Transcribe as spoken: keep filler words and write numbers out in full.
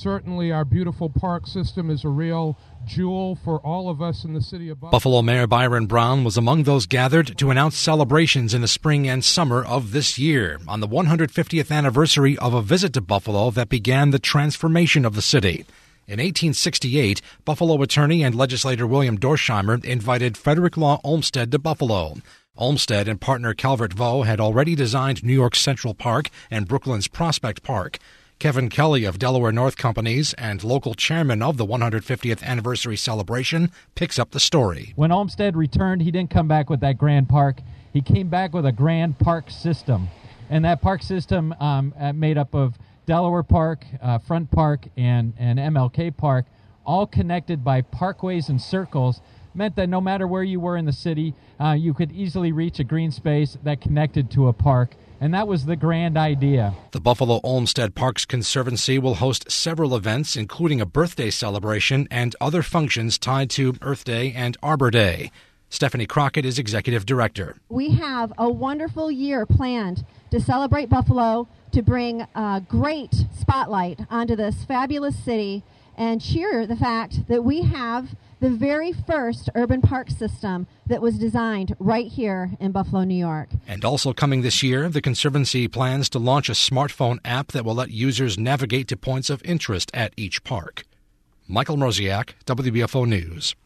Certainly our beautiful park system is a real jewel for all of us in the city of Buffalo. Buffalo Mayor Byron Brown was among those gathered to announce celebrations in the spring and summer of this year on the one hundred fiftieth anniversary of a visit to Buffalo that began the transformation of the city. In eighteen sixty-eight, Buffalo attorney and legislator William Dorsheimer invited Frederick Law Olmsted to Buffalo. Olmsted and partner Calvert Vaux had already designed New York's Central Park and Brooklyn's Prospect Park. Kevin Kelly of Delaware North Companies and local chairman of the one hundred fiftieth anniversary celebration picks up the story. When Olmsted returned, he didn't come back with that grand park. He came back with a grand park system. And that park system um, made up of Delaware Park, uh, Front Park, and, and M L K Park, all connected by parkways and circles, meant that no matter where you were in the city, uh, you could easily reach a green space that connected to a park. And that was the grand idea. The Buffalo Olmsted Parks Conservancy will host several events, including a birthday celebration and other functions tied to Earth Day and Arbor Day. Stephanie Crockett is executive director. We have a wonderful year planned to celebrate Buffalo, to bring a great spotlight onto this fabulous city and cheer the fact that we have the very first urban park system that was designed right here in Buffalo, New York. And also coming this year, the Conservancy plans to launch a smartphone app that will let users navigate to points of interest at each park. Michael Mroziak, W B F O News.